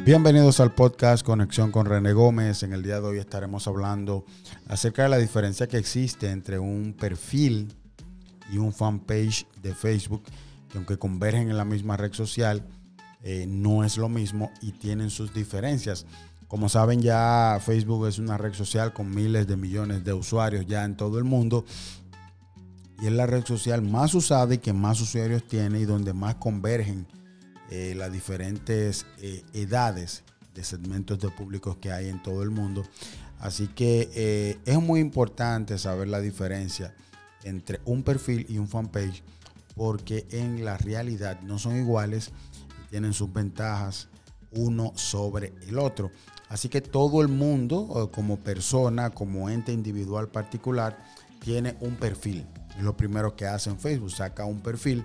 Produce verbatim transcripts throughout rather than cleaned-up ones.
Bienvenidos al podcast Conexión con René Gómez. En el día de hoy estaremos hablando acerca de la diferencia que existe entre un perfil y un fanpage de Facebook, que aunque convergen en la misma red social, eh, no es lo mismo y tienen sus diferencias. Como saben, ya Facebook es una red social con miles de millones de usuarios ya en todo el mundo y es la red social más usada y que más usuarios tiene y donde más convergen Eh, las diferentes eh, edades de segmentos de públicos que hay en todo el mundo. Así que eh, es muy importante saber la diferencia entre un perfil y un fanpage, porque en la realidad no son iguales y tienen sus ventajas uno sobre el otro. Así que todo el mundo, como persona, como ente individual particular, tiene un perfil. Es lo primero que hace en Facebook, saca un perfil,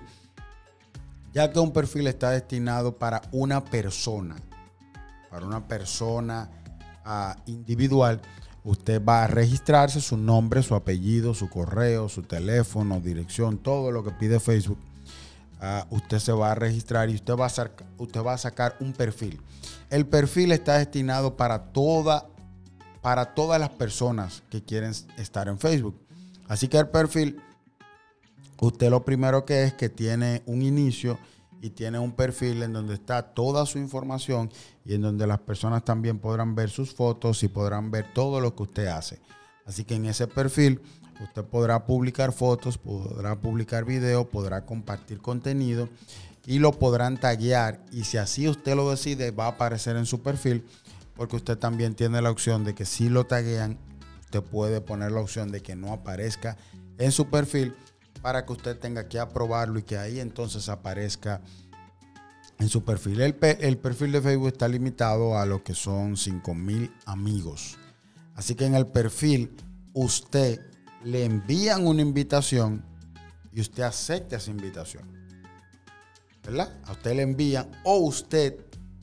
ya que un perfil está destinado para una persona, para una persona uh, individual. Usted va a registrarse su nombre, su apellido, su correo, su teléfono, dirección, todo lo que pide Facebook. Uh, usted se va a registrar y usted va a, sacar, usted va a sacar un perfil. El perfil está destinado para, toda, para todas las personas que quieren estar en Facebook. Así que el perfil, usted lo primero que es que tiene un inicio y tiene un perfil en donde está toda su información y en donde las personas también podrán ver sus fotos y podrán ver todo lo que usted hace. Así que en ese perfil usted podrá publicar fotos, podrá publicar videos, podrá compartir contenido y lo podrán taguear. Y si así usted lo decide, va a aparecer en su perfil, porque usted también tiene la opción de que si lo taguean, usted puede poner la opción de que no aparezca en su perfil, para que usted tenga que aprobarlo y que ahí entonces aparezca en su perfil. El, el perfil de Facebook está limitado a lo que son cinco mil amigos. Así que en el perfil usted le envían una invitación y usted acepta esa invitación, ¿verdad? A usted le envían, o usted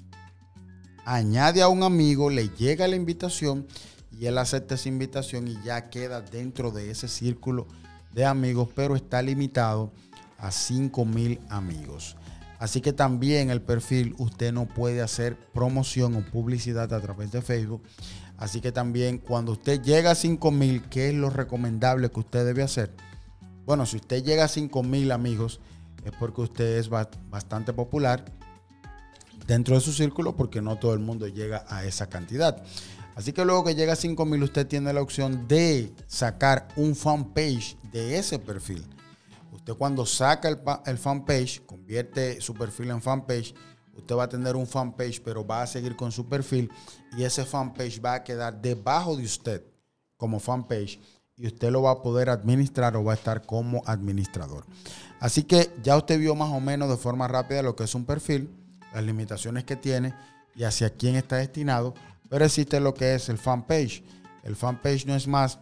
añade a un amigo, le llega la invitación y él acepta esa invitación y ya queda dentro de ese círculo de amigos, pero está limitado a cinco mil amigos. Así que también el perfil usted no puede hacer promoción o publicidad a través de Facebook. Así que también cuando usted llega a cinco mil, ¿qué es lo recomendable que usted debe hacer? Bueno, si usted llega a cinco mil amigos, es porque usted es bastante popular dentro de su círculo, porque no todo el mundo llega a esa cantidad. Así que luego que llega a cinco mil, usted tiene la opción de sacar un fanpage de ese perfil. Usted cuando saca el, el fanpage, convierte su perfil en fanpage, usted va a tener un fanpage, pero va a seguir con su perfil y ese fanpage va a quedar debajo de usted como fanpage y usted lo va a poder administrar o va a estar como administrador. Así que ya usted vio más o menos de forma rápida lo que es un perfil, las limitaciones que tiene y hacia quién está destinado. Pero existe lo que es el fanpage. El fanpage no es más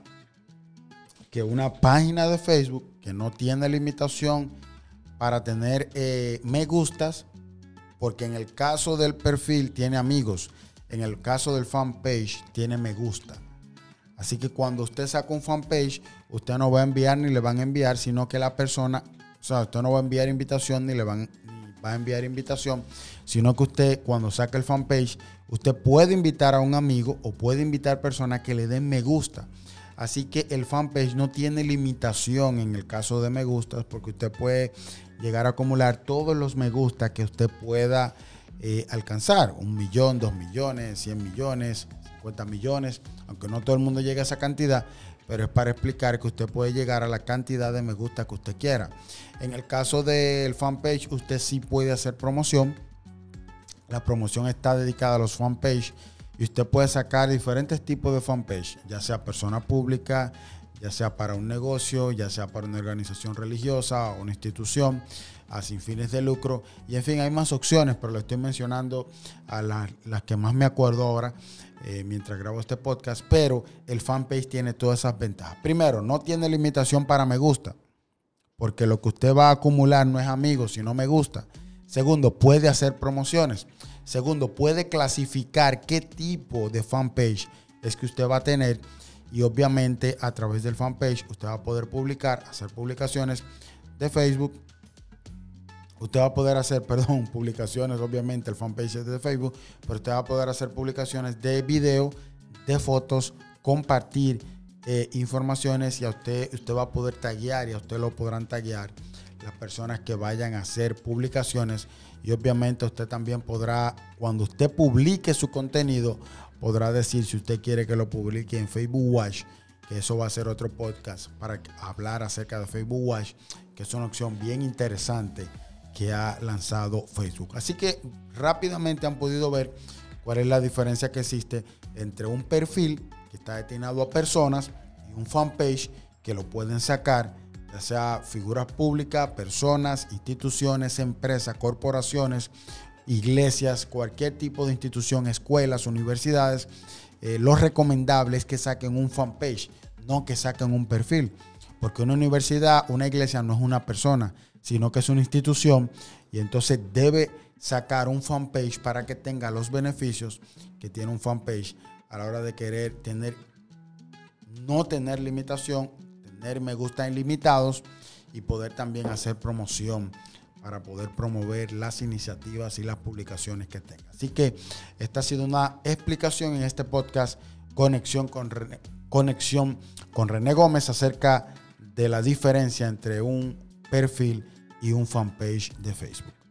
que una página de Facebook que no tiene limitación para tener eh, me gustas, porque en el caso del perfil tiene amigos, en el caso del fanpage tiene me gusta. Así que cuando usted saca un fanpage, usted no va a enviar ni le van a enviar, sino que la persona, o sea, usted no va a enviar invitación ni le van ni va a enviar invitación, sino que usted cuando saca el fanpage, usted puede invitar a un amigo o puede invitar personas que le den me gusta. Así que el fanpage no tiene limitación en el caso de me gustas, porque usted puede llegar a acumular todos los me gusta que usted pueda eh, alcanzar. Un millón, dos millones, cien millones, cincuenta millones, aunque no todo el mundo llega a esa cantidad, pero es para explicar que usted puede llegar a la cantidad de me gusta que usted quiera. En el caso del fanpage, usted sí puede hacer promoción. La promoción está dedicada a los fanpage y usted puede sacar diferentes tipos de fanpage, ya sea persona pública, ya sea para un negocio, ya sea para una organización religiosa o una institución a sin fines de lucro. Y en fin, hay más opciones, pero le estoy mencionando a las, las que más me acuerdo ahora eh, mientras grabo este podcast. Pero el fanpage tiene todas esas ventajas. Primero, no tiene limitación para me gusta, porque lo que usted va a acumular no es amigos, sino me gusta. Segundo, puede hacer promociones. Segundo, puede clasificar qué tipo de fanpage es que usted va a tener. Y obviamente a través del fanpage usted va a poder publicar, hacer publicaciones de Facebook. Usted va a poder hacer, perdón, publicaciones, obviamente el fanpage es de Facebook, pero usted va a poder hacer publicaciones de video, de fotos, compartir eh, informaciones y a usted, usted va a poder taguear y a usted lo podrán taguear las personas que vayan a hacer publicaciones. Y obviamente usted también podrá, cuando usted publique su contenido, podrá decir si usted quiere que lo publique en Facebook Watch, que eso va a ser otro podcast para hablar acerca de Facebook Watch, que es una opción bien interesante que ha lanzado Facebook. Así que rápidamente han podido ver cuál es la diferencia que existe entre un perfil que está destinado a personas y un fanpage que lo pueden sacar, ya sea figuras públicas, personas, instituciones, empresas, corporaciones, iglesias, cualquier tipo de institución, escuelas, universidades. Eh, lo recomendable es que saquen un fanpage, no que saquen un perfil, porque una universidad, una iglesia no es una persona, sino que es una institución, y entonces debe sacar un fanpage para que tenga los beneficios que tiene un fanpage a la hora de querer tener, no tener limitación, tener me gusta ilimitados y poder también hacer promoción para poder promover las iniciativas y las publicaciones que tenga. Así que esta ha sido una explicación en este podcast Conexión con René, Conexión con René Gómez acerca de la diferencia entre un perfil y un fanpage de Facebook.